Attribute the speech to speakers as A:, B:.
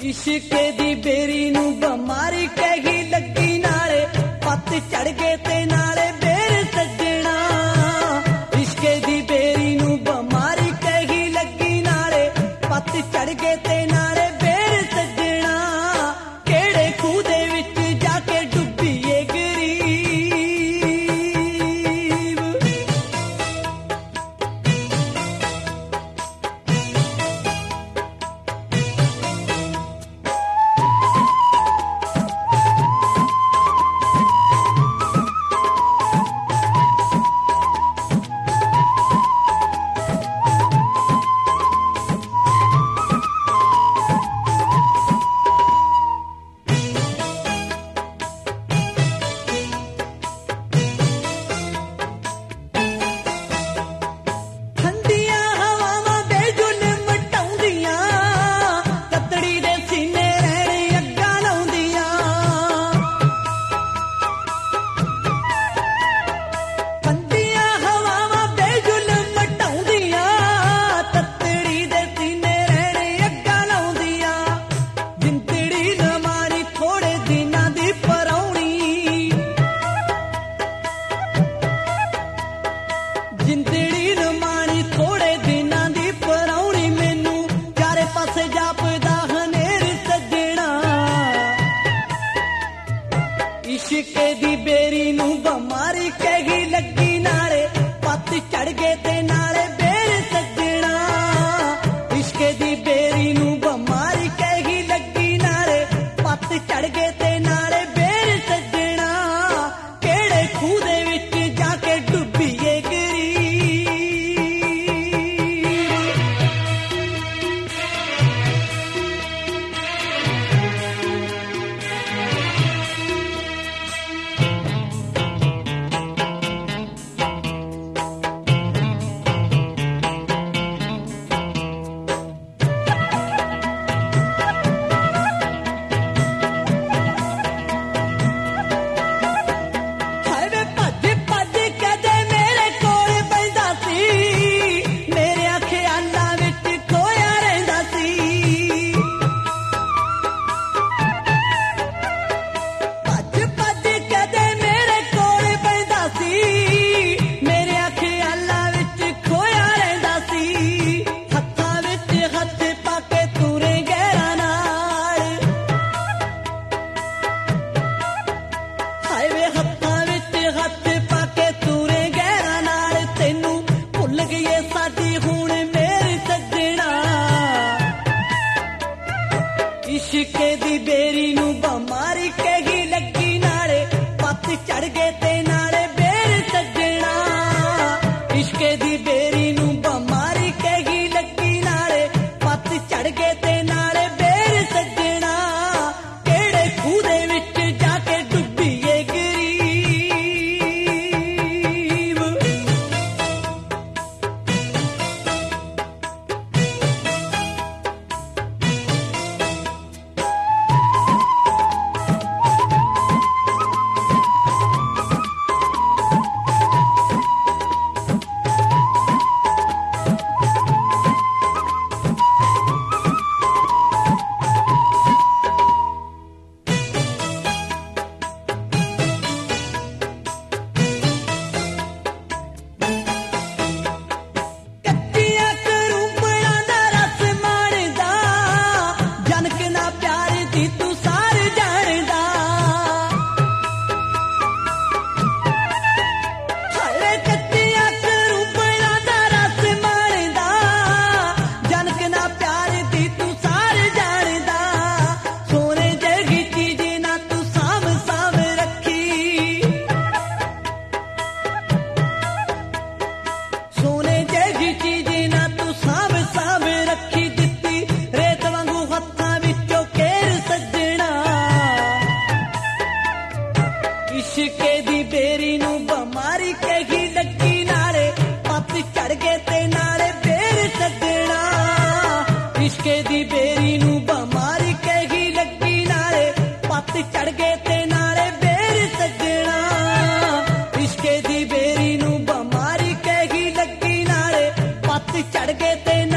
A: इश्के दी berry नू बमारी कही लगी नाले पत चढ़ गए ते नाले बेर सजना। इश्के दी बेरी नू बमारी कही लगी नाले पत चढ़ गए ते नाले बेर सजना। केड़े खूह दे विच जाके डुब्बीए गरीब। जिंदड़ी न माणी थोड़े दिनां दी परौणी मैनू चारे पासे जापदा हनेर सजना। इश्के दी बेरी नू बमारी कही लगी नाले पत चढ़ गए ते नाले बेर सजना। इश्के दी बेरी नू बमारी कही लगी नाले पत चढ़ गए ते नाले बेर सजना। केड़े खूह दे विच जाके डुब्बीए इश्के दी बेरी नू बमारी कही लगी नाले पत चढ़ गए ते नाले बेर सजना। इश्के दी बेरी नू बमारी कही लगी नाले पत चढ़ गए ते नाले बेर सजना। केड़े खूह दे विच जाके डुब्बीए गरीब। इश्के दी बेरी नू बमारी कही लगी नाले पत चढ़ गए ते नाले बेर सजना। इश्के दी बेरी नू बमारी कही लगी नाले पत चढ़ गए ते नाले बेर सजना। इश्के दी बेरी नू बमारी कही लगी नाले पत चढ़ गए ते